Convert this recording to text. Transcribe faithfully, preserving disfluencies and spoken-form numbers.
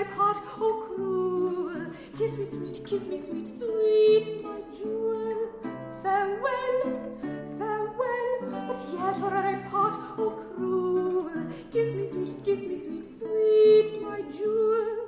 I part, oh cruel. Kiss me sweet, kiss me sweet, sweet, my jewel. Farewell, farewell, but yet or I part, oh cruel. Kiss me sweet, kiss me sweet, sweet, my jewel.